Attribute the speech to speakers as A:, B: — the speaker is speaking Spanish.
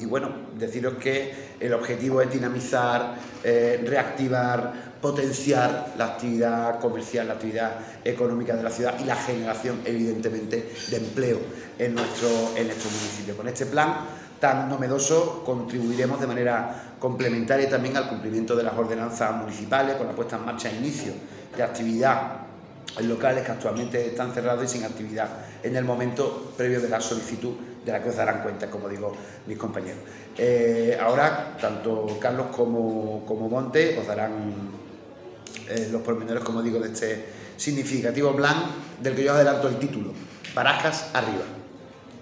A: Y bueno, deciros que el objetivo es dinamizar, reactivar, potenciar la actividad comercial, la actividad económica de la ciudad y la generación, evidentemente, de empleo en nuestro municipio. Con este plan tan novedoso contribuiremos de manera complementaria también al cumplimiento de las ordenanzas municipales, con la puesta en marcha e inicio de actividad en locales que actualmente están cerrados y sin actividad en el momento previo de la solicitud, de la que os darán cuenta, como digo, mis compañeros. Ahora, tanto Carlos como Monte os darán los pormenores, como digo, de este significativo plan del que yo adelanto el título: Barajas arriba.